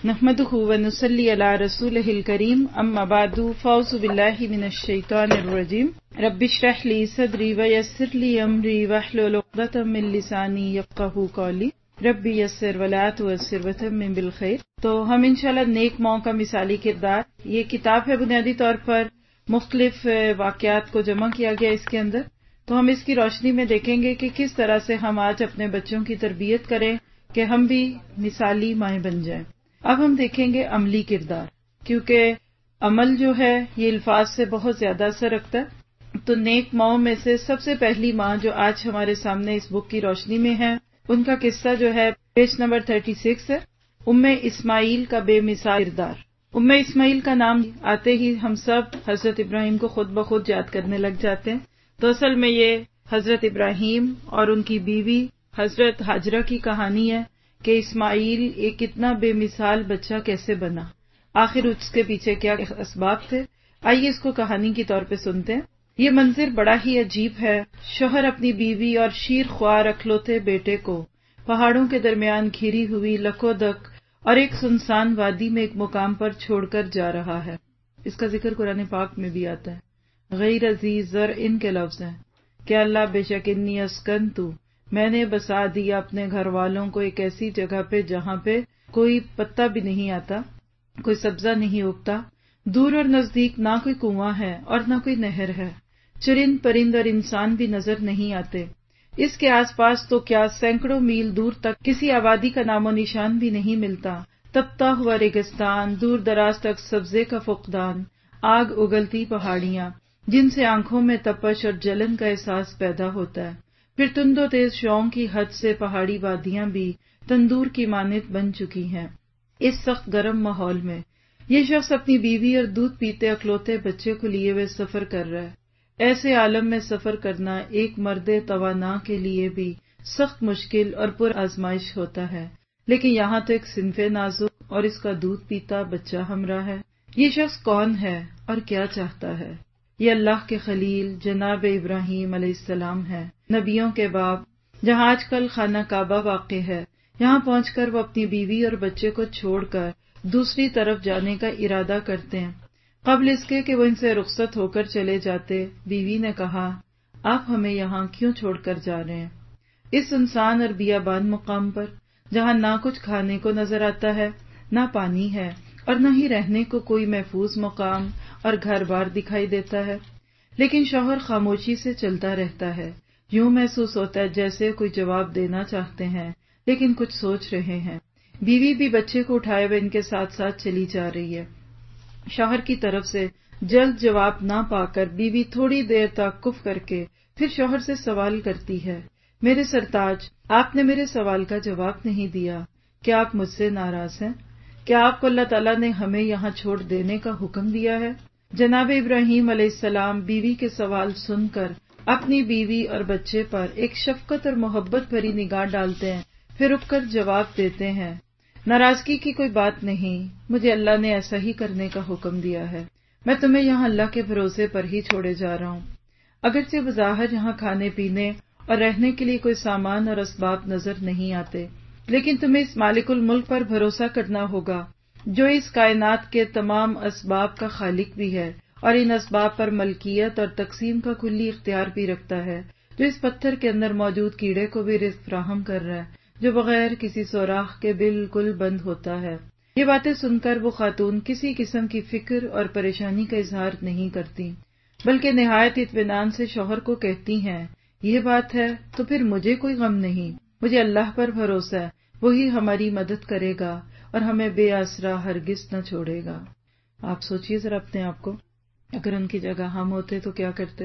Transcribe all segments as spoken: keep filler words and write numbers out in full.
نحمده ونصلي على رسوله الكريم اما بعد فاعوذ بالله من الشيطان الرجيم رب اشرح لي صدري ويسر لي امري واحلل عقدة من لساني يفقهوا قولي رب يسر ولا تعسر وتمم بالخير۔ تو ہم انشاءاللہ نیک ماؤں کا مثالی کردار، یہ کتاب ہے، بنیادی طور پر مختلف واقعات کو جمع کیا گیا اس کے اندر، تو ہم اس کی روشنی میں دیکھیں گے کہ کس طرح سے ہم آج اپنے بچوں کی تربیت کریں کہ ہم بھی مثالی مائیں بن جائیں۔ اب ہم دیکھیں گے عملی کردار، کیونکہ عمل جو ہے یہ الفاظ سے بہت زیادہ اثر رکھتا ہے۔ تو نیک ماؤں میں سے سب سے پہلی ماں جو آج ہمارے سامنے اس بک کی روشنی میں ہے، ان کا قصہ جو ہے پیج نمبر چھتیس ہے، ام اسماعیل کا بے مثال کردار۔ ام اسماعیل کا نام آتے ہی ہم سب حضرت ابراہیم کو خود بخود یاد کرنے لگ جاتے ہیں۔ تو اصل میں یہ حضرت ابراہیم اور ان کی بیوی حضرت ہاجرہ کی کہانی ہے کہ اسماعیل ایک کتنا بے مثال بچہ کیسے بنا، آخر اس کے پیچھے کیا اسباب تھے، آئیے اس کو کہانی کے طور پہ سنتے ہیں۔ یہ منظر بڑا ہی عجیب ہے۔ شوہر اپنی بیوی اور شیر خوار اکلوتے بیٹے کو پہاڑوں کے درمیان گھری ہوئی لکودک اور ایک سنسان وادی میں ایک مقام پر چھوڑ کر جا رہا ہے۔ اس کا ذکر قرآن پاک میں بھی آتا ہے۔ غیر عزیز زر ان کے لفظ ہیں کہ اللہ بے شک انی اسکنتو، میں نے بسا دیا اپنے گھر والوں کو ایک ایسی جگہ پہ جہاں پہ کوئی پتا بھی نہیں آتا، کوئی سبزہ نہیں اگتا، دور اور نزدیک نہ کوئی کنواں ہے اور نہ کوئی نہر ہے، چرند پرند اور انسان بھی نظر نہیں آتے۔ اس کے آس پاس تو کیا سینکڑوں میل دور تک کسی آبادی کا نام و نشان بھی نہیں ملتا، تپتا ہوا ریگستان، دور دراز تک سبزے کا فقدان، آگ اگلتی پہاڑیاں جن سے آنکھوں میں تپش اور جلن کا احساس پیدا ہوتا ہے، پھر تند و تیز شوق کی حد سے پہاڑی وادیاں بھی تندور کی مانند بن چکی ہیں۔ اس سخت گرم ماحول میں یہ شخص اپنی بیوی اور دودھ پیتے اکلوتے بچے کو لیے ہوئے سفر کر رہا ہے۔ ایسے عالم میں سفر کرنا ایک مرد توانا کے لیے بھی سخت مشکل اور پر آزمائش ہوتا ہے، لیکن یہاں تو ایک صنف نازک اور اس کا دودھ پیتا بچہ ہمراہ ہے۔ یہ شخص کون ہے اور کیا چاہتا ہے؟ یہ اللہ کے خلیل جناب ابراہیم علیہ السلام ہے، نبیوں کے باپ، جہاں آج کل خانہ کعبہ واقع ہے۔ یہاں پہنچ کر وہ اپنی بیوی اور بچے کو چھوڑ کر دوسری طرف جانے کا ارادہ کرتے ہیں۔ قبل اس کے کہ وہ ان سے رخصت ہو کر چلے جاتے، بیوی نے کہا، آپ ہمیں یہاں کیوں چھوڑ کر جا رہے ہیں؟ اس سنسان اور بیابان مقام پر، جہاں نہ کچھ کھانے کو نظر آتا ہے، نہ پانی ہے، اور نہ ہی رہنے کو کوئی محفوظ مقام اور گھر بار دکھائی دیتا ہے۔ لیکن شوہر خاموشی سے چلتا رہتا ہے، یوں محسوس ہوتا ہے جیسے کوئی جواب دینا چاہتے ہیں لیکن کچھ سوچ رہے ہیں۔ بیوی بھی بچے کو اٹھائے ہوئے ان کے ساتھ ساتھ چلی جا رہی ہے۔ شوہر کی طرف سے جلد جواب نہ پا کر بیوی تھوڑی دیر توقف کر کے پھر شوہر سے سوال کرتی ہے، میرے سرتاج، آپ نے میرے سوال کا جواب نہیں دیا، کیا آپ مجھ سے ناراض ہیں؟ کیا آپ کو اللہ تعالیٰ نے ہمیں یہاں چھوڑ دینے کا حکم دیا ہے؟ جناب ابراہیم علیہ السلام بیوی کے سوال سن کر اپنی بیوی اور بچے پر ایک شفقت اور محبت بھری نگاہ ڈالتے ہیں، پھر رک کر جواب دیتے ہیں، ناراضگی کی کوئی بات نہیں، مجھے اللہ نے ایسا ہی کرنے کا حکم دیا ہے، میں تمہیں یہاں اللہ کے بھروسے پر ہی چھوڑے جا رہا ہوں۔ اگرچہ بظاہر یہاں کھانے پینے اور رہنے کے لیے کوئی سامان اور اسباب نظر نہیں آتے، لیکن تمہیں اس مالک الملک پر بھروسہ کرنا ہوگا جو اس کائنات کے تمام اسباب کا خالق بھی ہے اور ان اسباب پر ملکیت اور تقسیم کا کلی اختیار بھی رکھتا ہے، جو اس پتھر کے اندر موجود کیڑے کو بھی رزق فراہم کر رہا ہے جو بغیر کسی سوراخ کے بالکل بند ہوتا ہے۔ یہ باتیں سن کر وہ خاتون کسی قسم کی فکر اور پریشانی کا اظہار نہیں کرتی، بلکہ نہایت اطمینان سے شوہر کو کہتی ہیں، یہ بات ہے تو پھر مجھے کوئی غم نہیں، مجھے اللہ پر بھروسہ ہے، وہی ہماری مدد کرے گا اور ہمیں بے آسرا ہرگز نہ چھوڑے گا۔ آپ سوچئے ذرا اپنے آپ کو، اگر ان کی جگہ ہم ہوتے تو کیا کرتے؟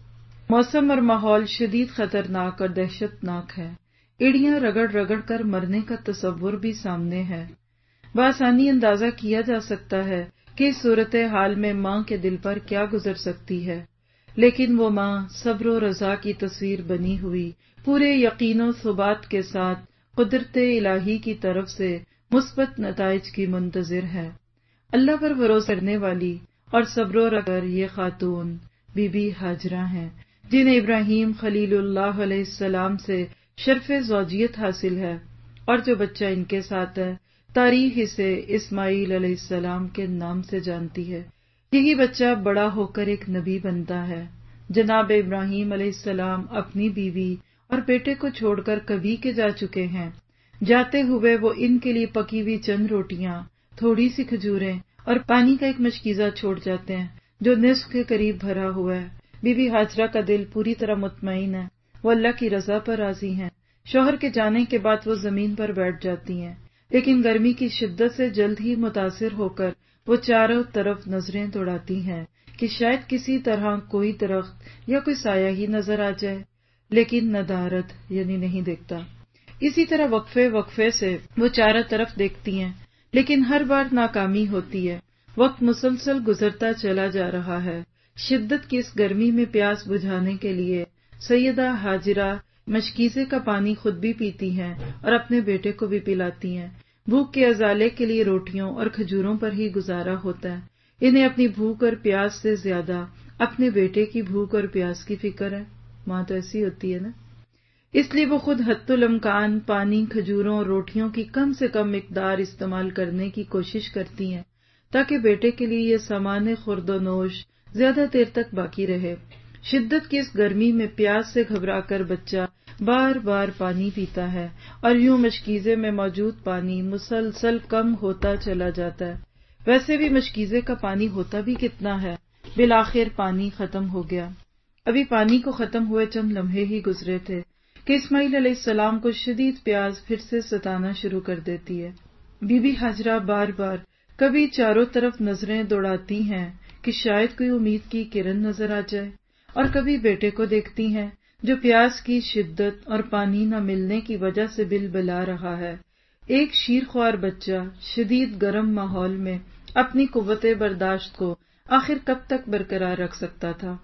موسم اور ماحول شدید خطرناک اور دہشت ناک ہے، ایڑیاں رگڑ رگڑ کر مرنے کا تصور بھی سامنے ہے۔ بآسانی اندازہ کیا جا سکتا ہے کہ اس صورتحال میں ماں کے دل پر کیا گزر سکتی ہے، لیکن وہ ماں صبر و رضا کی تصویر بنی ہوئی، پورے یقین و ثبات کے ساتھ قدرت الہی کی طرف سے مثبت نتائج کی منتظر ہے۔ اللہ پر بھروسہ کرنے والی اور صبر و رگر یہ خاتون بی بی ہاجرہ ہیں، جنہیں ابراہیم خلیل اللہ علیہ السلام سے شرف زوجیت حاصل ہے، اور جو بچہ ان کے ساتھ ہے تاریخ اسے اسماعیل علیہ السلام کے نام سے جانتی ہے۔ یہی بچہ بڑا ہو کر ایک نبی بنتا ہے۔ جناب ابراہیم علیہ السلام اپنی بیوی اور بیٹے کو چھوڑ کر کبھی کے جا چکے ہیں۔ جاتے ہوئے وہ ان کے لیے پکی ہوئی چند روٹیاں، تھوڑی سی کھجوریں اور پانی کا ایک مشکیزہ چھوڑ جاتے ہیں جو نصف کے قریب بھرا ہوا ہے۔ بی بی ہاجرہ کا دل پوری طرح مطمئن ہے، وہ اللہ کی رضا پر راضی ہیں۔ شوہر کے جانے کے بعد وہ زمین پر بیٹھ جاتی ہیں، لیکن گرمی کی شدت سے جلد ہی متاثر ہو کر وہ چاروں طرف نظریں دوڑاتی ہیں کہ شاید کسی طرح کوئی درخت یا کوئی سایہ ہی نظر آ جائے، لیکن ندارت یعنی نہیں دیکھتا۔ اسی طرح وقفے وقفے سے وہ چاروں طرف دیکھتی ہیں، لیکن ہر بار ناکامی ہوتی ہے۔ وقت مسلسل گزرتا چلا جا رہا ہے۔ شدت کی اس گرمی میں پیاس بجھانے کے لیے سیدہ ہاجرہ مشکیزے کا پانی خود بھی پیتی ہیں اور اپنے بیٹے کو بھی پلاتی ہیں۔ بھوک کے ازالے کے لیے روٹیوں اور کھجوروں پر ہی گزارا ہوتا ہے۔ انہیں اپنی بھوک اور پیاس سے زیادہ اپنے بیٹے کی بھوک اور پیاس کی فکر ہے۔ ماں تو ایسی ہوتی ہے نا۔ اس لیے وہ خود حت الامکان پانی، کھجوروں اور روٹیوں کی کم سے کم مقدار استعمال کرنے کی کوشش کرتی ہیں تاکہ بیٹے کے لیے یہ سامان خورد و نوش زیادہ دیر تک باقی رہے۔ شدت کی اس گرمی میں پیاس سے گھبرا کر بچہ بار بار پانی پیتا ہے اور یوں مشکیزے میں موجود پانی مسلسل کم ہوتا چلا جاتا ہے۔ ویسے بھی مشکیزے کا پانی ہوتا بھی کتنا ہے۔ بالآخر پانی ختم ہو گیا۔ ابھی پانی کو ختم ہوئے چند لمحے ہی گزرے تھے کہ اسماعیل علیہ السلام کو شدید پیاس پھر سے ستانا شروع کر دیتی ہے۔ بی بی ہاجرہ بار بار کبھی چاروں طرف نظریں دوڑاتی ہیں کہ شاید کوئی امید کی کرن نظر آ جائے، اور کبھی بیٹے کو دیکھتی ہیں جو پیاس کی شدت اور پانی نہ ملنے کی وجہ سے بل بلا رہا ہے۔ ایک شیرخوار بچہ شدید گرم ماحول میں اپنی قوت برداشت کو آخر کب تک برقرار رکھ سکتا تھا؟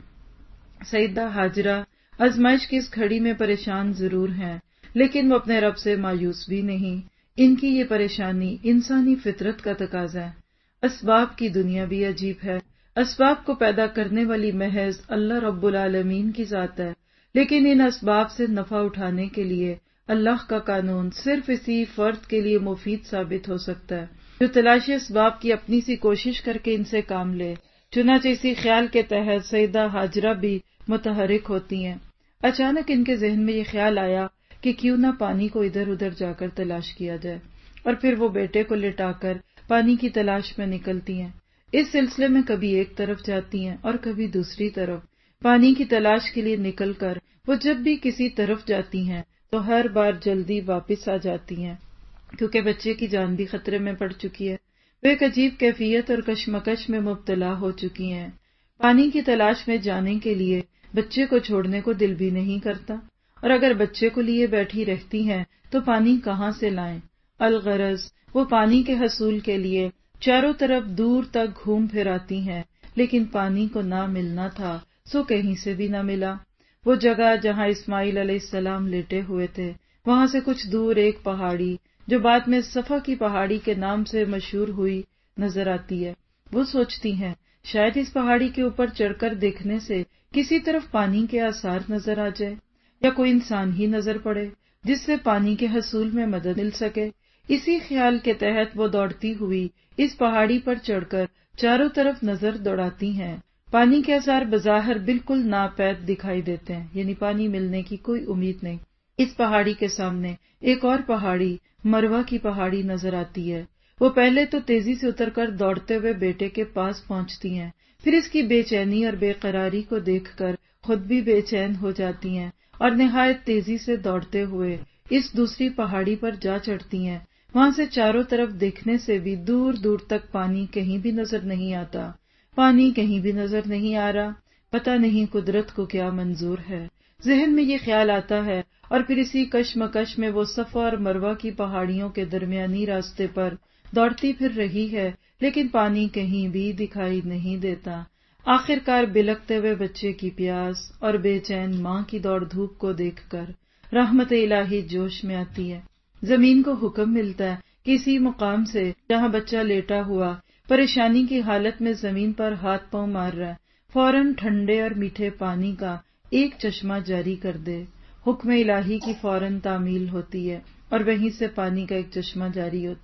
سیدہ ہاجرہ آزمائش کی اس گھڑی میں پریشان ضرور ہیں، لیکن وہ اپنے رب سے مایوس بھی نہیں۔ ان کی یہ پریشانی انسانی فطرت کا تقاضا ہے۔ اسباب کی دنیا بھی عجیب ہے۔ اسباب کو پیدا کرنے والی محض اللہ رب العالمین کی ذات ہے، لیکن ان اسباب سے نفع اٹھانے کے لیے اللہ کا قانون صرف اسی فرد کے لیے مفید ثابت ہو سکتا ہے جو تلاشی اسباب کی اپنی سی کوشش کر کے ان سے کام لے۔ چنانچہ اسی خیال کے تحت سیدہ ہاجرہ بھی متحرک ہوتی ہیں۔ اچانک ان کے ذہن میں یہ خیال آیا کہ کیوں نہ پانی کو ادھر ادھر جا کر تلاش کیا جائے، اور پھر وہ بیٹے کو لٹا کر پانی کی تلاش میں نکلتی ہیں۔ اس سلسلے میں کبھی ایک طرف جاتی ہیں اور کبھی دوسری طرف۔ پانی کی تلاش کے لیے نکل کر وہ جب بھی کسی طرف جاتی ہیں تو ہر بار جلدی واپس آ جاتی ہیں، کیونکہ بچے کی جان بھی خطرے میں پڑ چکی ہے۔ وہ ایک عجیب کیفیت اور کشمکش میں مبتلا ہو چکی ہیں۔ پانی کی تلاش میں جانے کے لیے بچے کو چھوڑنے کو دل بھی نہیں کرتا، اور اگر بچے کو لیے بیٹھی رہتی ہیں تو پانی کہاں سے لائیں؟ الغرض وہ پانی کے حصول کے لیے چاروں طرف دور تک گھوم پھر آتی ہیں، لیکن پانی کو نہ ملنا تھا سو کہیں سے بھی نہ ملا۔ وہ جگہ جہاں اسماعیل علیہ السلام لیٹے ہوئے تھے، وہاں سے کچھ دور ایک پہاڑی جو بعد میں صفا کی پہاڑی کے نام سے مشہور ہوئی نظر آتی ہے۔ وہ سوچتی ہیں شاید اس پہاڑی کے اوپر چڑھ کر دیکھنے سے کسی طرف پانی کے آثار نظر آ جائے، یا کوئی انسان ہی نظر پڑے جس سے پانی کے حصول میں مدد مل سکے۔ اسی خیال کے تحت وہ دوڑتی ہوئی اس پہاڑی پر چڑھ کر چاروں طرف نظر دوڑاتی ہیں۔ پانی کے آثار بظاہر بالکل ناپید دکھائی دیتے ہیں، یعنی پانی ملنے کی کوئی امید نہیں۔ اس پہاڑی کے سامنے ایک اور پہاڑی مروہ کی پہاڑی نظر آتی ہے۔ وہ پہلے تو تیزی سے اتر کر دوڑتے ہوئے بیٹے کے پاس پہنچتی ہیں، پھر اس کی بے چینی اور بے قراری کو دیکھ کر خود بھی بے چین ہو جاتی ہیں اور نہایت تیزی سے دوڑتے ہوئے اس دوسری پہاڑی پر جا چڑھتی ہیں۔ وہاں سے چاروں طرف دیکھنے سے بھی دور دور تک پانی کہیں بھی نظر نہیں آتا۔ پانی کہیں بھی نظر نہیں آ رہا۔ پتہ نہیں قدرت کو کیا منظور ہے۔ ذہن میں یہ خیال آتا ہے اور پھر اسی کشمکش میں وہ صفا اور مروہ کی پہاڑیوں کے درمیانی راستے پر دوڑتی پھر رہی ہے، لیکن پانی کہیں بھی دکھائی نہیں دیتا۔ آخر کار بلکتے ہوئے بچے کی پیاس اور بے چین ماں کی دوڑ دھوپ کو دیکھ کر رحمت الہی جوش میں آتی ہے۔ زمین کو حکم ملتا ہے کہ اسی مقام سے جہاں بچہ لیٹا ہوا پریشانی کی حالت میں زمین پر ہاتھ پاؤں مار رہا ہے، فوراً ٹھنڈے اور میٹھے پانی کا ایک چشمہ جاری کر دے۔ حکم الہی کی فوراً تعمیل ہوتی ہے اور وہیں سے پانی کا ایک چشمہ جاری ہوتا ہے۔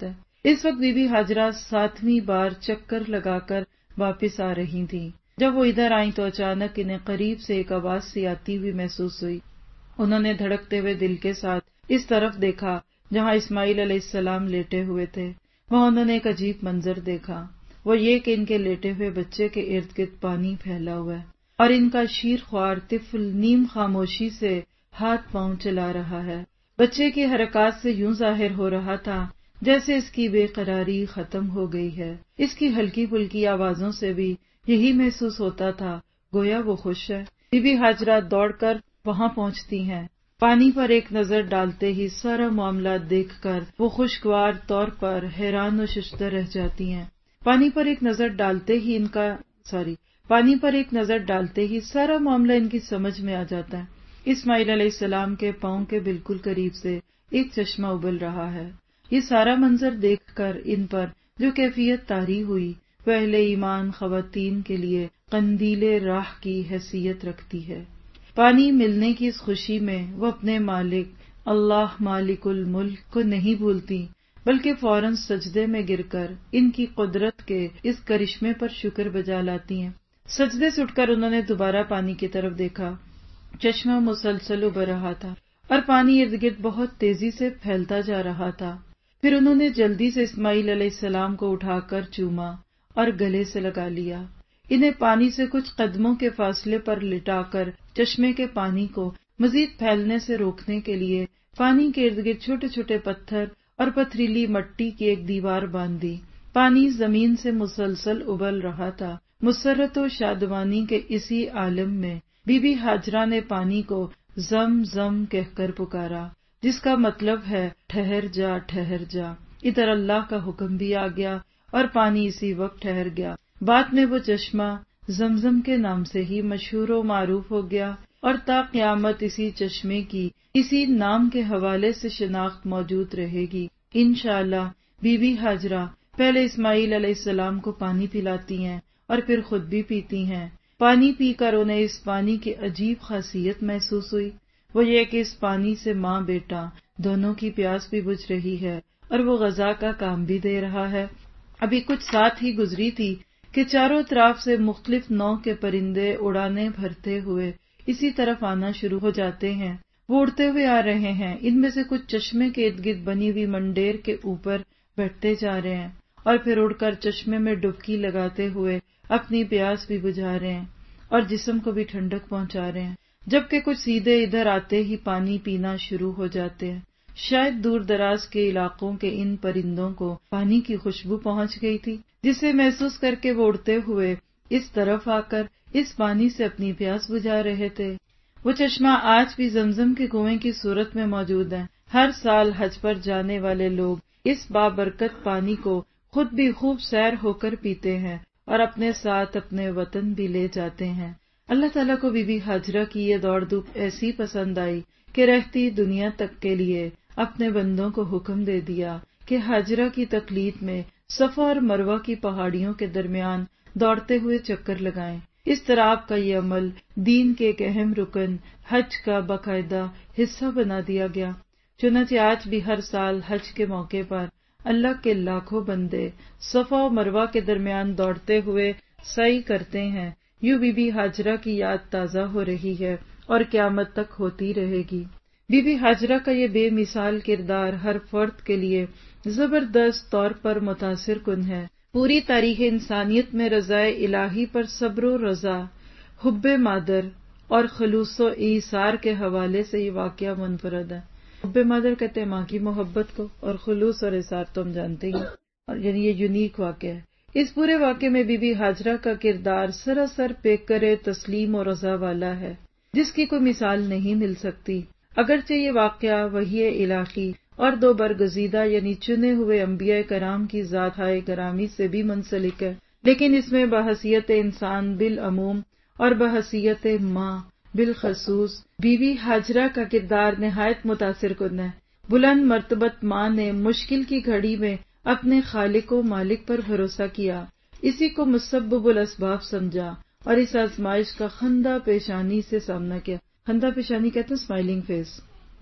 اس وقت بی بی ہاجرہ ساتویں بار چکر لگا کر واپس آ رہی تھیں۔ جب وہ ادھر آئیں تو اچانک انہیں قریب سے ایک آواز سی آتی ہوئی محسوس ہوئی۔ انہوں نے دھڑکتے ہوئے دل کے ساتھ اس طرف دیکھا جہاں اسماعیل علیہ السلام لیٹے ہوئے تھے۔ وہاں انہوں نے ایک عجیب منظر دیکھا، وہ یہ کہ ان کے لیٹے ہوئے بچے کے ارد گرد پانی پھیلا ہوا ہے اور ان کا شیر خوار طفل نیم خاموشی سے ہاتھ پاؤں چلا رہا ہے۔ بچے کی حرکات سے یوں ظاہر ہو رہا تھا جیسے اس کی بے قراری ختم ہو گئی ہے۔ اس کی ہلکی پھلکی آوازوں سے بھی یہی محسوس ہوتا تھا گویا وہ خوش ہے۔ بی بی ہاجرہ دوڑ کر وہاں پہنچتی ہیں۔ پانی پر ایک نظر ڈالتے ہی سارا معاملہ دیکھ کر وہ خوشگوار طور پر حیران و ششدر رہ جاتی ہیں۔ پانی پر ایک نظر ڈالتے ہی ان کا سوری پانی پر ایک نظر ڈالتے ہی سارا معاملہ ان کی سمجھ میں آ جاتا ہے۔ اسماعیل علیہ السلام کے پاؤں کے بالکل قریب سے ایک چشمہ ابل رہا ہے۔ یہ سارا منظر دیکھ کر ان پر جو کیفیت طاری ہوئی وہ اہل ایمان خواتین کے لیے قندیل راہ کی حیثیت رکھتی ہے۔ پانی ملنے کی اس خوشی میں وہ اپنے مالک اللہ مالک الملک کو نہیں بھولتی بلکہ فوراً سجدے میں گر کر ان کی قدرت کے اس کرشمے پر شکر بجا لاتی ہیں۔ سجدے سے اٹھ کر انہوں نے دوبارہ پانی کی طرف دیکھا۔ چشمہ مسلسل ابل رہا تھا اور پانی ارد گرد بہت تیزی سے پھیلتا جا رہا تھا۔ پھر انہوں نے جلدی سے اسماعیل علیہ السلام کو اٹھا کر چوما اور گلے سے لگا لیا۔ انہیں پانی سے کچھ قدموں کے فاصلے پر لٹا کر چشمے کے پانی کو مزید پھیلنے سے روکنے کے لیے پانی کے ارد گرد چھوٹے چھوٹے پتھر اور پتھریلی مٹی کی ایک دیوار باندھ دی۔ پانی زمین سے مسلسل ابل رہا تھا۔ مسرت و شادمانی کے اسی عالم میں بی بی ہاجرہ نے پانی کو زم زم کہہ کر پکارا، جس کا مطلب ہے ٹھہر جا ٹھہر جا۔ ادھر اللہ کا حکم بھی آ گیا اور پانی اسی وقت ٹھہر گیا۔ بعد میں وہ چشمہ زمزم کے نام سے ہی مشہور و معروف ہو گیا اور تا قیامت اسی چشمے کی اسی نام کے حوالے سے شناخت موجود رہے گی۔ انشاءاللہ بی بی ہاجرہ پہلے اسماعیل علیہ السلام کو پانی پلاتی ہیں اور پھر خود بھی پیتی ہیں۔ پانی پی کر انہیں اس پانی کی عجیب خاصیت محسوس ہوئی، وہ یہ کہ اس پانی سے ماں بیٹا دونوں کی پیاس بھی بجھ رہی ہے اور وہ غذا کا کام بھی دے رہا ہے۔ ابھی کچھ ساتھ ہی گزری تھی کہ چاروں طرف سے مختلف نوع کے پرندے اڑانے بھرتے ہوئے اسی طرف آنا شروع ہو جاتے ہیں۔ وہ اڑتے ہوئے آ رہے ہیں، ان میں سے کچھ چشمے کے ارد گرد بنی ہوئی منڈیر کے اوپر بیٹھتے جا رہے ہیں اور پھر اڑ کر چشمے میں ڈبکی لگاتے ہوئے اپنی پیاس بھی بجھا رہے ہیں اور جسم کو بھی ٹھنڈک پہنچا رہے ہیں، جبکہ کچھ سیدھے ادھر آتے ہی پانی پینا شروع ہو جاتے ہیں۔ شاید دور دراز کے علاقوں کے ان پرندوں کو پانی کی خوشبو پہنچ گئی تھی، جسے محسوس کر کے وہ اڑتے ہوئے اس طرف آ کر اس پانی سے اپنی پیاس بجھا رہے تھے۔ وہ چشمہ آج بھی زمزم کے کنویں کی صورت میں موجود ہے۔ ہر سال حج پر جانے والے لوگ اس بابرکت پانی کو خود بھی خوب سیر ہو کر پیتے ہیں اور اپنے ساتھ اپنے وطن بھی لے جاتے ہیں۔ اللہ تعالیٰ کو بی بی ہاجرہ کی یہ دوڑ دھوپ ایسی پسند آئی کہ رہتی دنیا تک کے لیے اپنے بندوں کو حکم دے دیا کہ ہاجرہ کی تقلید میں صفا اور مروہ کی پہاڑیوں کے درمیان دوڑتے ہوئے چکر لگائیں۔ اس طرح آپ کا یہ عمل دین کے ایک اہم رکن حج کا باقاعدہ حصہ بنا دیا گیا۔ چنانچہ آج بھی ہر سال حج کے موقع پر اللہ کے لاکھوں بندے صفا و مروہ کے درمیان دوڑتے ہوئے سعی کرتے ہیں۔ یوں بی بی ہاجرہ کی یاد تازہ ہو رہی ہے اور قیامت تک ہوتی رہے گی۔ بی بی ہاجرہ کا یہ بے مثال کردار ہر فرد کے لیے زبردست طور پر متاثر کن ہے۔ پوری تاریخ انسانیت میں رضائے الہی پر صبر و رضا، حب مادر اور خلوص و ایثار کے حوالے سے یہ واقعہ منفرد ہے۔ حب مادر کہتے ہیں ماں کی محبت کو، اور خلوص اور ایثار تو ہم جانتے ہی ہیں، اور یعنی یہ یونیک واقعہ ہے۔ اس پورے واقعے میں بی بی ہاجرہ کا کردار سراسر پیکر تسلیم و رضا والا ہے، جس کی کوئی مثال نہیں مل سکتی۔ اگرچہ یہ واقعہ وحی الہی اور دو برگزیدہ یعنی چنے ہوئے انبیاء کرام کی ذات ہائے گرامی سے بھی منسلک ہے، لیکن اس میں بحیثیت انسان بالعموم اور بحیثیت ماں بالخصوص بی بی ہاجرہ کا کردار نہایت متاثر کن ہے۔ بلند مرتبت ماں نے مشکل کی گھڑی میں اپنے خالق و مالک پر بھروسہ کیا، اسی کو مسبب الاسباب سمجھا اور اس آزمائش کا خندہ پیشانی سے سامنا کیا۔ خندہ پیشانی کہتے ہیں اسمائلنگ فیس،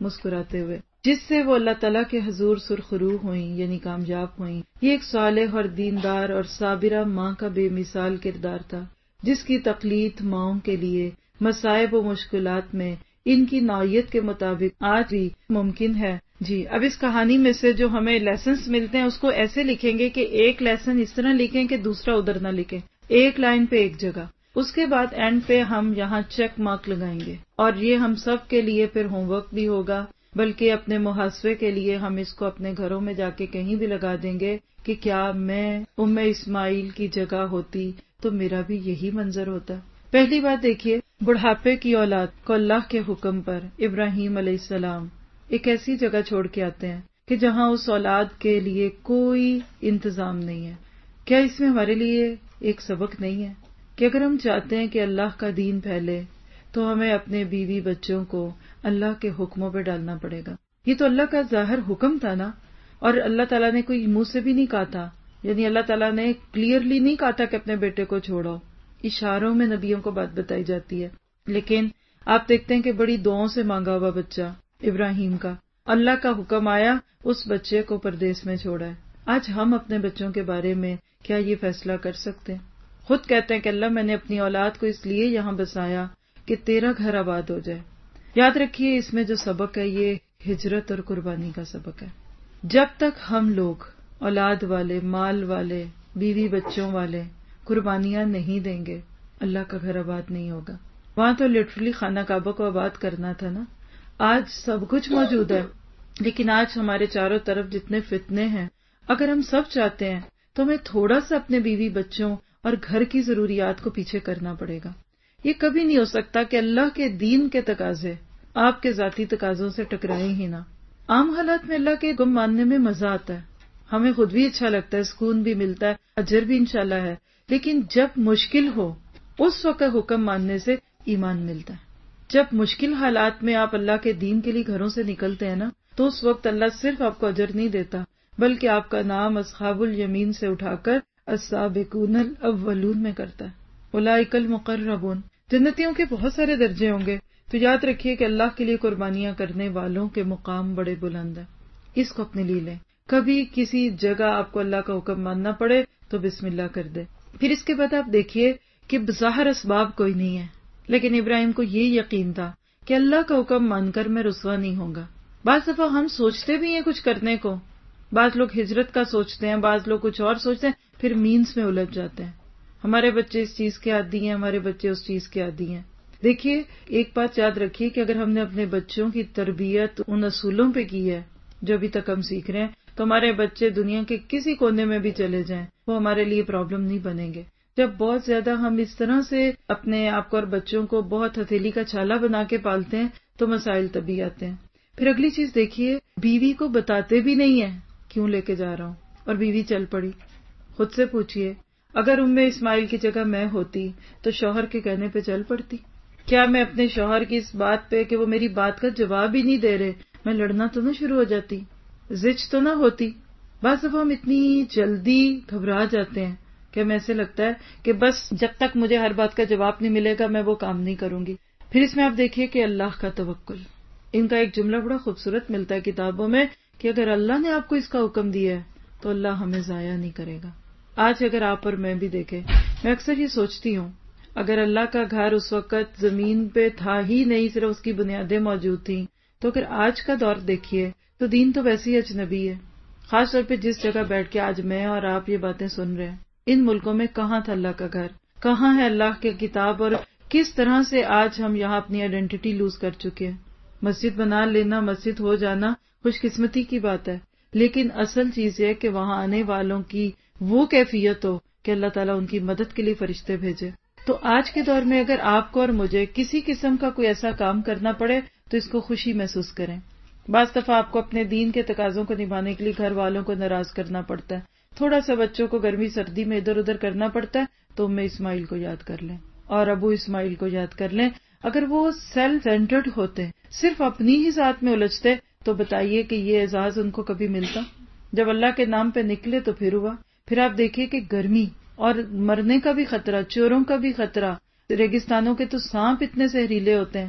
مسکراتے ہوئے، جس سے وہ اللہ تعالیٰ کے حضور سرخرو ہوئیں یعنی کامیاب ہوئیں۔ یہ ایک صالح اور دیندار اور صابرہ ماں کا بے مثال کردار تھا، جس کی تقلید ماؤں کے لیے مصائب و مشکلات میں ان کی نوعیت کے مطابق آج بھی ممکن ہے۔ جی اب اس کہانی میں سے جو ہمیں لیسنز ملتے ہیں اس کو ایسے لکھیں گے کہ ایک لیسن اس طرح لکھیں کہ دوسرا ادھر نہ لکھیں، ایک لائن پہ ایک جگہ، اس کے بعد اینڈ پہ ہم یہاں چیک مارک لگائیں گے، اور یہ ہم سب کے لیے پھر ہوم ورک بھی ہوگا، بلکہ اپنے محاسبے کے لیے ہم اس کو اپنے گھروں میں جا کے کہیں بھی لگا دیں گے کہ کیا میں ام اسماعیل کی جگہ ہوتی تو میرا بھی یہی منظر ہوتا۔ پہلی بات دیکھیے، بڑھاپے کی اولاد کو اللہ کے حکم پر ابراہیم علیہ السلام ایک ایسی جگہ چھوڑ کے آتے ہیں کہ جہاں اس اولاد کے لیے کوئی انتظام نہیں ہے۔ کیا اس میں ہمارے لیے ایک سبق نہیں ہے کہ اگر ہم چاہتے ہیں کہ اللہ کا دین پھیلے تو ہمیں اپنے بیوی بچوں کو اللہ کے حکموں پہ ڈالنا پڑے گا؟ یہ تو اللہ کا ظاہر حکم تھا نا، اور اللہ تعالیٰ نے کوئی منہ سے بھی نہیں کہا تھا، یعنی اللہ تعالیٰ نے کلیئرلی نہیں کہا تھا کہ اپنے بیٹے کو چھوڑو، اشاروں میں نبیوں کو بات بتائی جاتی ہے۔ لیکن آپ دیکھتے ہیں کہ بڑی دعاؤں سے مانگا ہوا بچہ ابراہیم کا، اللہ کا حکم آیا اس بچے کو پردیس میں چھوڑا ہے۔ آج ہم اپنے بچوں کے بارے میں کیا یہ فیصلہ کر سکتے ہیں؟ خود کہتے ہیں کہ اللہ میں نے اپنی اولاد کو اس لیے یہاں بسایا کہ تیرا گھر آباد ہو جائے۔ یاد رکھیے اس میں جو سبق ہے یہ ہجرت اور قربانی کا سبق ہے۔ جب تک ہم لوگ اولاد والے، مال والے، بیوی بچوں والے قربانیاں نہیں دیں گے، اللہ کا گھر آباد نہیں ہوگا۔ وہاں تو لٹرلی خانہ کعبہ کو آباد کرنا تھا نا۔ آج سب کچھ موجود ہے، لیکن آج ہمارے چاروں طرف جتنے فتنے ہیں، اگر ہم سب چاہتے ہیں تو ہمیں تھوڑا سا اپنے بیوی بچوں اور گھر کی ضروریات کو پیچھے کرنا پڑے گا۔ یہ کبھی نہیں ہو سکتا کہ اللہ کے دین کے تقاضے آپ کے ذاتی تقاضوں سے ٹکرائیں ہی نہ۔ عام حالات میں اللہ کے حکم ماننے میں مزہ آتا ہے، ہمیں خود بھی اچھا لگتا ہے، سکون بھی ملتا ہے، اجر بھی انشاءاللہ ہے، لیکن جب مشکل ہو اس وقت حکم ماننے سے ایمان ملتا ہے۔ جب مشکل حالات میں آپ اللہ کے دین کے لیے گھروں سے نکلتے ہیں نا، تو اس وقت اللہ صرف آپ کو اجر نہیں دیتا بلکہ آپ کا نام اصحاب الیمین سے اٹھا کر السابقون الاولون میں کرتا ہے۔ اولئک المقربون، جنتیوں کے بہت سارے درجے ہوں گے، تو یاد رکھیے کہ اللہ کے لیے قربانیاں کرنے والوں کے مقام بڑے بلند ہیں۔ اس کو اپنے لیے لیں، کبھی کسی جگہ آپ کو اللہ کا حکم ماننا پڑے تو بسم اللہ کر دیں۔ پھر اس کے بعد آپ دیکھیے کہ بظاہر اسباب کوئی نہیں ہے، لیکن ابراہیم کو یہ یقین تھا کہ اللہ کا حکم مان کر میں رسوا نہیں ہوں گا۔ بعض دفعہ ہم سوچتے بھی ہیں کچھ کرنے کو، بعض لوگ ہجرت کا سوچتے ہیں، بعض لوگ کچھ اور سوچتے ہیں، پھر مینس میں الجھ جاتے ہیں۔ ہمارے بچے اس چیز کے عادی ہیں، ہمارے بچے اس چیز کے عادی ہیں۔ دیکھیے ایک بات یاد رکھیے کہ اگر ہم نے اپنے بچوں کی تربیت ان اصولوں پہ کی ہے جو ابھی تک ہم سیکھ رہے ہیں، تو ہمارے بچے دنیا کے کسی کونے میں بھی چلے جائیں وہ ہمارے لیے پرابلم نہیں بنیں گے۔ جب بہت زیادہ ہم اس طرح سے اپنے آپ کو اور بچوں کو بہت ہتھیلی کا چھالا بنا کے پالتے ہیں تو مسائل تبھی آتے ہیں۔ پھر اگلی چیز دیکھیے، بیوی کو بتاتے بھی نہیں ہیں کیوں لے کے جا رہا ہوں، اور بیوی چل پڑی۔ خود سے پوچھئے، اگر ام اسماعیل کی جگہ میں ہوتی تو شوہر کے کہنے پہ چل پڑتی؟ کیا میں اپنے شوہر کی اس بات پہ کہ وہ میری بات کا جواب ہی نہیں دے رہے، میں لڑنا تو نہ شروع ہو جاتی، زج تو نہ ہوتی؟ بعض دفعہ ہم اتنی جلدی گھبرا جاتے ہیں کہ ہمیں ایسے لگتا ہے کہ بس جب تک مجھے ہر بات کا جواب نہیں ملے گا میں وہ کام نہیں کروں گی۔ پھر اس میں آپ دیکھیے کہ اللہ کا توکل، ان کا ایک جملہ بڑا خوبصورت ملتا ہے کتابوں میں کہ اگر اللہ نے آپ کو اس کا حکم دیا ہے تو اللہ ہمیں ضائع نہیں کرے گا۔ آج اگر آپ اور میں بھی دیکھیں، میں اکثر یہ سوچتی ہوں اگر اللہ کا گھر اس وقت زمین پہ تھا ہی نہیں، صرف اس کی بنیادیں موجود تھیں، تو اگر آج کا دور دیکھیے تو دین تو ویسے ہی اجنبی ہے۔ خاص طور پہ جس جگہ بیٹھ کے آج میں اور آپ یہ باتیں سن رہے ہیں، ان ملکوں میں کہاں تھا اللہ کا گھر، کہاں ہے اللہ کی کتاب، اور کس طرح سے آج ہم یہاں اپنی آئیڈینٹی لوز کر چکے ہیں۔ مسجد بنا لینا، مسجد ہو جانا خوش قسمتی کی بات ہے، لیکن اصل چیز یہ کہ وہاں آنے والوں کی وہ کیفیت ہو کہ اللہ تعالیٰ ان کی مدد کے لیے فرشتے بھیجے۔ تو آج کے دور میں اگر آپ کو اور مجھے کسی قسم کا کوئی ایسا کام کرنا پڑے تو اس کو خوشی محسوس کریں۔ بعض دفعہ آپ کو اپنے دین کے تقاضوں کو نبھانے کے لیے گھر والوں کو ناراض کرنا پڑتا ہے، تھوڑا سا بچوں کو گرمی سردی میں ادھر ادھر کرنا پڑتا ہے، تو ام اسماعیل کو یاد کر لیں اور ابو اسماعیل کو یاد کر لیں۔ اگر وہ سیلف سینٹرڈ ہوتے، صرف اپنی ہی ذات میں الجھتے، تو بتائیے کہ یہ اعزاز ان کو کبھی ملتا؟ جب اللہ کے نام پہ نکلے تو پھر ہوا۔ پھر آپ دیکھیے کہ گرمی اور مرنے کا بھی خطرہ، چوروں کا بھی خطرہ، ریگستانوں کے تو سانپ اتنے زہریلے ہوتے ہیں،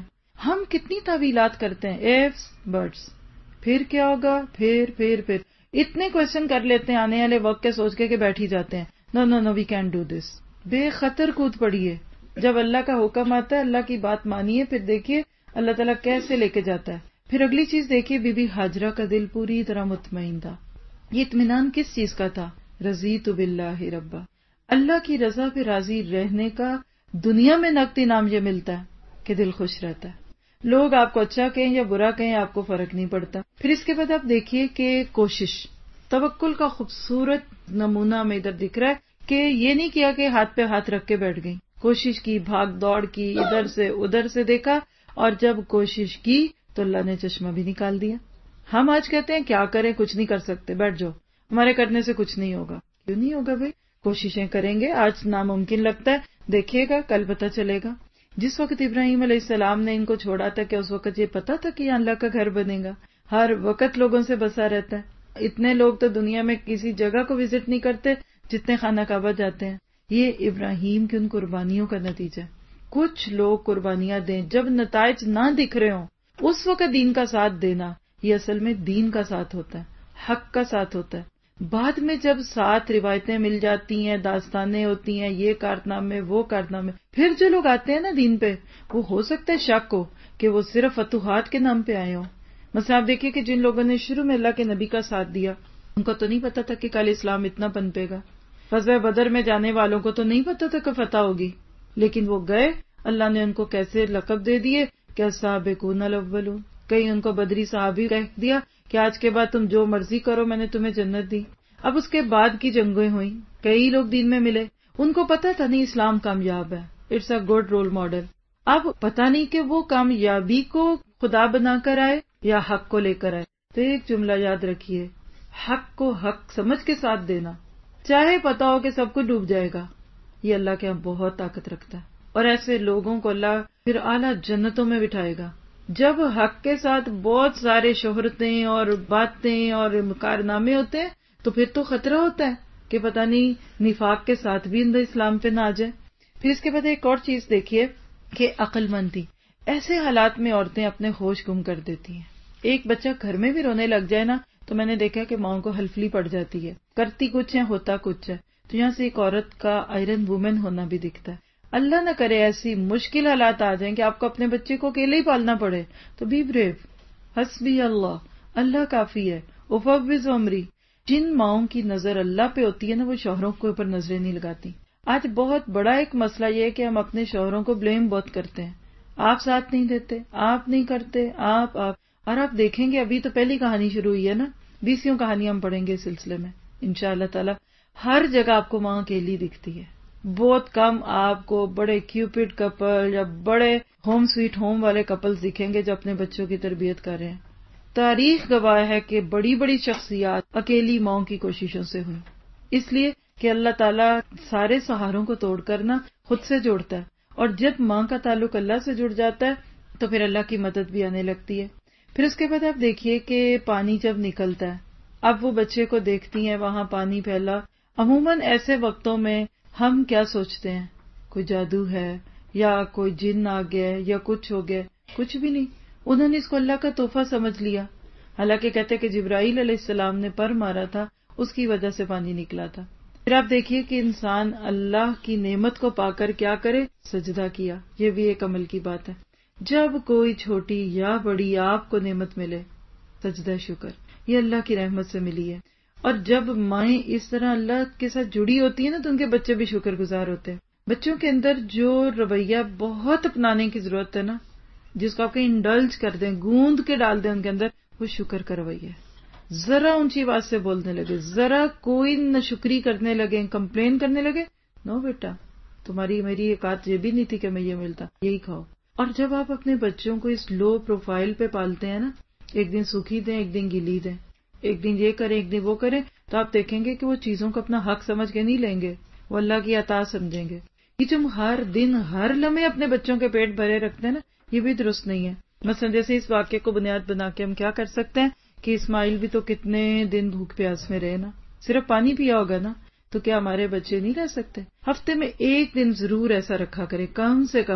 ہم کتنی تعویلات کرتے ہیں، ایفس بٹس، پھر کیا ہوگا، پھر پھر پھر اتنے کوشچن کر لیتے ہیں آنے والے وقت کے سوچ کے کہ بیٹھ ہی جاتے ہیں. No no no we can do this. بے خطر کود پڑیے. جب اللہ کا حکم آتا ہے اللہ کی بات مانیے، پھر دیکھیے اللہ تعالیٰ کیسے لے کے جاتا ہے. پھر اگلی چیز دیکھیے، بی بی ہاجرہ کا دل پوری طرح مطمئن تھا. یہ اطمینان کس چیز کا تھا؟ رضیت باللہ ربا، اللہ کی رضا پہ راضی رہنے کا دنیا میں نقد انعام یہ ملتا ہے کہ دل خوش رہتا ہے. لوگ آپ کو اچھا کہیں یا برا کہیں آپ کو فرق نہیں پڑتا. پھر اس کے بعد آپ دیکھیے کہ کوشش، توکل کا خوبصورت نمونہ ہمیں ادھر دکھ رہا ہے کہ یہ نہیں کیا کہ ہاتھ پہ ہاتھ رکھ کے بیٹھ گئی، کوشش کی، بھاگ دوڑ کی، ادھر سے ادھر سے دیکھا، اور جب کوشش کی تو اللہ نے چشمہ بھی نکال دیا. ہم آج کہتے ہیں کیا کریں، کچھ نہیں کر سکتے، بیٹھ جاؤ، ہمارے کرنے سے کچھ نہیں ہوگا. کیوں نہیں ہوگا بھائی؟ کوششیں کریں گے. آج ناممکن لگتا ہے، دیکھیے گا کل پتہ چلے گا. جس وقت ابراہیم علیہ السلام نے ان کو چھوڑا تھا کہ اس وقت یہ پتا تھا کہ اللہ کا گھر بنے گا، ہر وقت لوگوں سے بسا رہتا ہے. اتنے لوگ تو دنیا میں کسی جگہ کو وزٹ نہیں کرتے جتنے خانہ کعبہ جاتے ہیں. یہ ابراہیم کی ان قربانیوں کا نتیجہ ہے. کچھ لوگ قربانیاں دیں، جب نتائج نہ دکھ رہے ہوں اس وقت دین کا ساتھ دینا، یہ اصل میں دین کا ساتھ ہوتا ہے، حق کا ساتھ ہوتا ہے. بعد میں جب ساتھ روایتیں مل جاتی ہیں، داستانیں ہوتی ہیں، یہ کارنامے وہ کارنامے، پھر جو لوگ آتے ہیں نا دین پہ، وہ ہو سکتا ہے شک ہو کہ وہ صرف فتوحات کے نام پہ آئے ہوں. مثلا آپ دیکھیے کہ جن لوگوں نے شروع میں اللہ کے نبی کا ساتھ دیا، ان کو تو نہیں پتا تھا کہ کل اسلام اتنا پنپے گا. غزوہ بدر میں جانے والوں کو تو نہیں پتا تھا کہ فتح ہوگی، لیکن وہ گئے، اللہ نے ان کو کیسے لقب دے دیے کہ السابقون الاولون. کہیں ان کو بدری صحابی کہہ دیا کہ آج کے بعد تم جو مرضی کرو، میں نے تمہیں جنت دی. اب اس کے بعد کی جنگیں ہوئیں، کئی لوگ دین میں ملے، ان کو پتا تھا نہیں اسلام کامیاب ہے، it's a good role model. اب پتا نہیں کہ وہ کامیابی کو خدا بنا کر آئے یا حق کو لے کر آئے. تو ایک جملہ یاد رکھیے، حق کو حق سمجھ کے ساتھ دینا، چاہے پتا ہو کہ سب کچھ ڈوب جائے گا. یہ اللہ کے یہاں بہت طاقت رکھتا ہے، اور ایسے لوگوں کو اللہ پھر اعلیٰ جنتوں میں بٹھائے گا. جب حق کے ساتھ بہت سارے شہرتیں اور باتیں اور کارنامے ہوتے ہیں تو پھر تو خطرہ ہوتا ہے کہ پتہ نہیں نفاق کے ساتھ بھی اندر اسلام پہ نہ آ جائے. پھر اس کے بعد ایک اور چیز دیکھیے کہ عقل مندی. ایسے حالات میں عورتیں اپنے ہوش گم کر دیتی ہیں. ایک بچہ گھر میں بھی رونے لگ جائے نا تو میں نے دیکھا کہ ماؤں کو ہلفلی پڑ جاتی ہے، کرتی کچھ ہے ہوتا کچھ ہے. تو یہاں سے ایک عورت کا آئرن وومن ہونا بھی دکھتا ہے. اللہ نہ کرے ایسی مشکل حالات آ جائیں کہ آپ کو اپنے بچے کو اکیلے ہی پالنا پڑے تو بی بریو، حسبی اللہ، اللہ کافی ہے، افوض امری. جن ماؤں کی نظر اللہ پہ ہوتی ہے نا وہ شوہروں کے اوپر نظریں نہیں لگاتی. آج بہت بڑا ایک مسئلہ یہ ہے کہ ہم اپنے شوہروں کو بلیم بہت کرتے ہیں، آپ ساتھ نہیں دیتے، آپ نہیں کرتے، آپ آپ اور آپ دیکھیں گے ابھی تو پہلی کہانی شروع ہوئی ہے نا، بیسیوں کہانیاں ہم پڑھیں گے اس سلسلے میں انشاءاللہ تعالی. ہر جگہ آپ کو ماں اکیلی دکھتی ہے. بہت کم آپ کو بڑے کیوپڈ کپل یا بڑے ہوم سویٹ ہوم والے کپلز دکھیں گے جو اپنے بچوں کی تربیت کر رہے ہیں. تاریخ گواہ ہے کہ بڑی بڑی شخصیات اکیلی ماؤں کی کوششوں سے ہوئی، اس لیے کہ اللہ تعالیٰ سارے سہاروں کو توڑ کر نا خود سے جوڑتا ہے، اور جب ماں کا تعلق اللہ سے جڑ جاتا ہے تو پھر اللہ کی مدد بھی آنے لگتی ہے. پھر اس کے بعد آپ دیکھیے کہ پانی جب نکلتا ہے، اب وہ بچے کو دیکھتی ہیں وہاں پانی پھیلا. عموماً ایسے وقتوں میں ہم کیا سوچتے ہیں، کوئی جادو ہے یا کوئی جن آ گیا یا کچھ ہو گیا. کچھ بھی نہیں، انہوں نے اس کو اللہ کا تحفہ سمجھ لیا. حالانکہ کہتے کہ جبرائیل علیہ السلام نے پر مارا تھا، اس کی وجہ سے پانی نکلا تھا. پھر آپ دیکھیے کہ انسان اللہ کی نعمت کو پا کر کیا کرے، سجدہ کیا. یہ بھی ایک عمل کی بات ہے. جب کوئی چھوٹی یا بڑی آپ کو نعمت ملے، سجدہ شکر، یہ اللہ کی رحمت سے ملی ہے. اور جب مائیں اس طرح اللہ کے ساتھ جڑی ہوتی ہیں نا تو ان کے بچے بھی شکر گزار ہوتے ہیں. بچوں کے اندر جو رویہ بہت اپنانے کی ضرورت ہے نا، جس کو آپ کے انڈلج کر دیں، گوند کے ڈال دیں ان کے اندر، وہ شکر کا رویہ ہے. ذرا اونچی آواز سے بولنے لگے، ذرا کوئی ناشکری کرنے لگے، کمپلین کرنے لگے، نو بیٹا تمہاری میری ایک بات یہ بھی نہیں تھی کہ میں یہ ملتا، یہی کھاؤ. اور جب آپ اپنے بچوں کو اس لو پروفائل پہ پالتے ہیں نا، ایک دن سوکھی دیں، ایک دن گیلی دیں، ایک دن یہ کریں ایک دن وہ کریں، تو آپ دیکھیں گے کہ وہ چیزوں کو اپنا حق سمجھ کے نہیں لیں گے، وہ اللہ کی عطا سمجھیں گے. یہ جو ہر دن ہر لمحے اپنے بچوں کے پیٹ بھرے رکھتے ہیں نا، یہ بھی درست نہیں ہے. مثلا جیسے اس واقعے کو بنیاد بنا کے ہم کیا کر سکتے ہیں کہ اسماعیل بھی تو کتنے دن بھوک پیاس میں رہے نا، صرف پانی پیا ہوگا نا، تو کیا ہمارے بچے نہیں رہ سکتے؟ ہفتے میں ایک دن ضرور ایسا رکھا کریں کم سے کم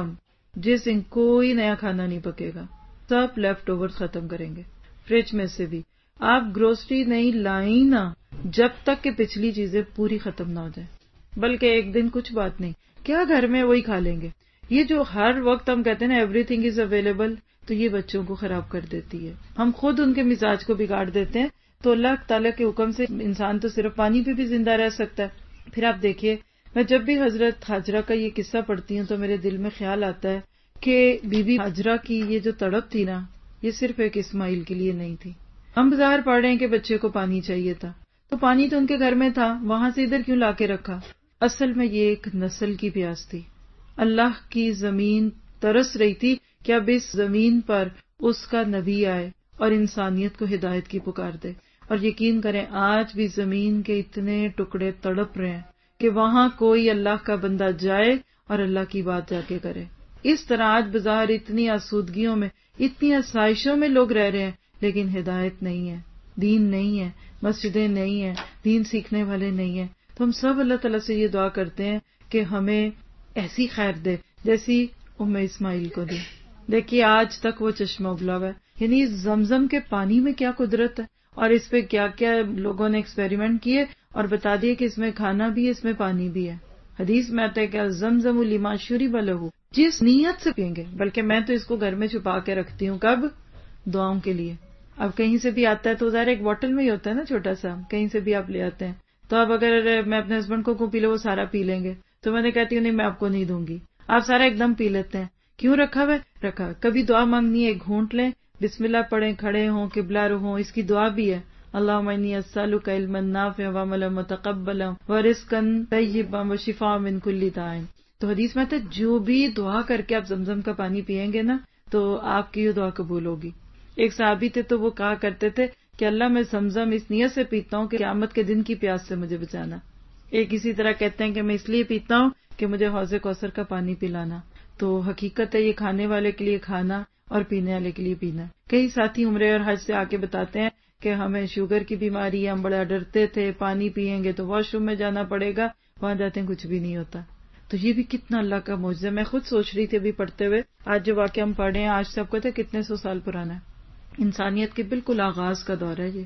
जिस दिन कोई नया खाना नहीं पकेगा, सब लेफ्ट ओवर खत्म करेंगे फ्रिज में से भी। आप ग्रोसरी नहीं लाई ना जब तक कि पिछली चीजें पूरी खत्म ना हो जाए, बल्कि एक दिन कुछ बात नहीं, क्या घर में वही खा लेंगे। ये जो हर वक्त हम कहते हैं ना एवरीथिंग इज अवेलेबल, तो ये बच्चों को खराब कर देती है। हम खुद उनके मिजाज को बिगाड़ देते हैं। तो अल्लाह ताला के हुक्म से इंसान तो सिर्फ पानी पे भी जिंदा रह सकता है। फिर आप देखिए, मैं जब भी हजरत हाजरा का ये किस्सा पढ़ती हूँ तो मेरे दिल में ख्याल आता है कि बीबी हाजरा की ये जो तड़प थी ना, ये सिर्फ एक इस्माइल के लिए नहीं थी। हम बाहर पढ़ रहे हैं कि बच्चे को पानी चाहिए था, तो पानी तो उनके घर में था, वहां से इधर क्यों लाके रखा। असल में ये एक नस्ल की प्यास थी। अल्लाह की जमीन तरस रही थी कि अब इस जमीन पर उसका नबी आए और इंसानियत को हिदायत की पुकार दे। और यकीन करें, आज भी जमीन के इतने टुकड़े तड़प रहे हैं कि वहां कोई अल्लाह का बंदा जाए और अल्लाह की बात जाके करे। इस तरह आज बाजार इतनी आसूदगियों में, इतनी आसाइशों में लोग रह रहे हैं, लेकिन हिदायत नहीं है, दीन नहीं है, मस्जिदें नहीं है, दीन सीखने वाले नहीं है। तो हम सब अल्लाह ताला से ये दुआ करते हैं कि हमें ऐसी खैर दे जैसी उम्मे इस्माइल को दी। देखिए, आज तक वो चश्मा उबला हुआ है। यानी जमजम के पानी में क्या कुदरत है, और इस पे क्या क्या लोगों ने एक्सपेरिमेंट किए और बता दिए कि इसमें खाना भी है, इसमें पानी भी है। हदीस में आता है कि जमजम लिमा शुरिब लहू, जिस नीयत से पिएंगे। बल्कि मैं तो इसको घर में छुपा के रखती हूँ, कब? दुआओं के लिए। अब कहीं से भी आता है तो ज़ाहिर एक बोतल में ही होता है ना, छोटा सा, कहीं से भी आप ले आते हैं। तो अब अगर मैं अपने हस्बैंड को कहूं पी लो, वो सारा पी लेंगे, तो मैंने कहती हूँ नहीं, मैं आपको नहीं दूंगी, आप सारा एकदम पी लेते हैं। क्यों रखा हुआ? रखा। कभी दुआ मांगनी है, घूंट लें, बिस्मिल्लाह पढ़ें, खड़े हों, किबला हो, इसकी दुआ भी है। अल्लाहुम्मा इन्नी अस्सअलुका इल्मन नाफ़िअन व अमलन मुतक़ब्बलन व रिज़्क़न तय्यिबन व शिफ़ाअन मिन कुल्लि दाइन। तो हदीस में आता है, जो भी दुआ करके आप जमजम का पानी पिएंगे ना, तो आपकी ये दुआ कबूल होगी। एक सहाबी थे, तो वो कहा करते थे कि अल्लाह, मैं जमजम इस नियत से पीता हूँ कि क़यामत के दिन की प्यास से मुझे बचाना। एक इसी तरह कहते हैं कि मैं इसलिए पीता हूँ कि मुझे हौज़े कौसर का पानी पिलाना। तो हकीकत है, ये खाने वाले के लिए खाना और पीने वाले के लिए पीना। कई साथी उम्रे और हज से आके बताते हैं कि हमें शुगर की बीमारी है, हम बड़ा डरते थे, पानी पिएंगे तो वॉशरूम में जाना पड़ेगा, वहां जाते हैं कुछ भी नहीं होता। तो ये भी कितना अल्लाह का मौजज़ा। मैं खुद सोच रही थी अभी पढ़ते हुए, आज जो वाक़या हम पढ़े हैं, आज से आपको पता है कितने सौ साल पुराना है। इंसानियत के बिल्कुल आगाज का दौर है ये।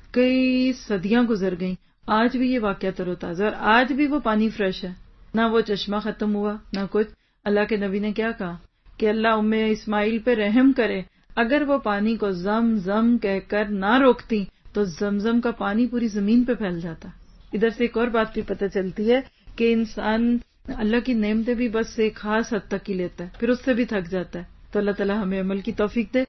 कई सदियां गुजर गईं, आज भी ये वाक़या तरोताज़ा, और आज भी वो पानी फ्रेश है, ना वो चश्मा खत्म हुआ, ना कुछ। अल्लाह के नबी ने क्या कहा कि अल्लाह उम्मे इस्माइल पे रहम करे, अगर वो पानी को जम जम कहकर ना रोकती तो जमजम का पानी पूरी जमीन पे फैल जाता। इधर से एक और बात भी पता चलती है कि इंसान अल्लाह की नेमतें भी बस एक खास हद तक ही लेता है, फिर उससे भी थक जाता है। तो अल्लाह ताला हमें अमल की तौफीक दे।